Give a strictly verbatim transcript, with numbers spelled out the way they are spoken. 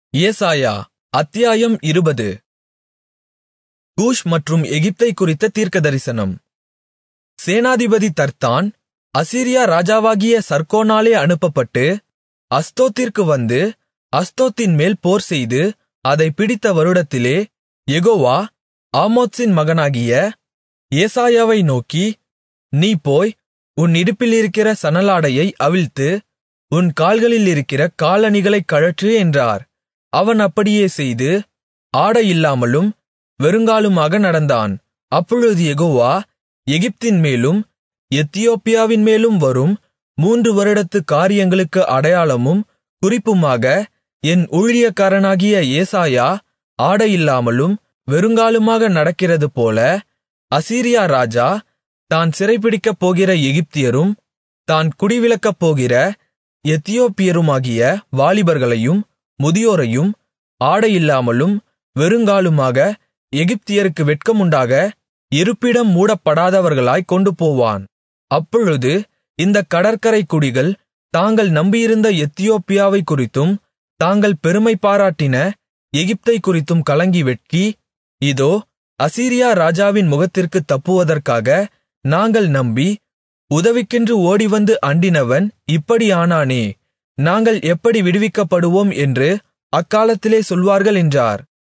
ஏசாயா அத்தியாயம் இருபது. கூஷ் மற்றும் எகிப்தைக் குறித்த தீர்க்கதரிசனம். சேனாதிபதி தர்த்தான் அசீரியா ராஜாவாகிய சர்கோனாலே அனுப்பப்பட்டு அஸ்தோத்திற்கு வந்து அஸ்தோத்தின்மேல் போர்செய்து அதைப் பிடித்த வருடத்திலே யெகோவா ஆமோத்சின் மகனாகிய ஏசாயாவை நோக்கி, நீ போய் உன் இடுப்பிலிருக்கிற சணலாடையை அவிழ்த்து உன் கால்களிலிருக்கிற காலணிகளைக் கழற்று என்றார். அவன் அப்படியே செய்து ஆடை இல்லாமலும் வெறுங்காலுமாக நடந்தான். அப்பொழுது யெகோவா எகிப்தின்மேலும் எத்தியோப்பியாவின்மேலும் வரும் மூன்று வருடத்து காரியங்களுக்கு அடையாளமும் குறிப்புமாக என் ஊழியக்காரனாகிய ஏசாயா ஆடையில்லாமலும் வெறுங்காலுமாக நடக்கிறதுபோல அசீரியா ராஜா தான் சிறைபிடிக்கப் போகிற எகிப்தியரும் தான் குடிவிலக்கப்போகிற எத்தியோப்பியருமாகிய வாலிபர்களையும் முதியோரையும் ஆடையில்லாமலும் வெறுங்காலுமாக எகிப்தியருக்கு வெட்கமுண்டாக இருப்பிடம் மூடப்படாதவர்களாய்க் கொண்டுபோவான். அப்பொழுது இந்தக் கடற்கரைக் குடிகள் தாங்கள் நம்பியிருந்த எத்தியோப்பியாவைக் குறித்தும் தாங்கள் பெருமை பாராட்டின எகிப்தைக் குறித்தும் கலங்கி வெட்கி, இதோ அசீரியா ராஜாவின் முகத்திற்குத் தப்புவதற்காக நாங்கள் நம்பி உதவிக்கென்று ஓடிவந்து அண்டினவன் இப்படி ஆனானே, நாங்கள் எப்படி விடுவிக்கப்படுவோம் என்று அக்காலத்திலே சொல்வார்கள் என்றார்.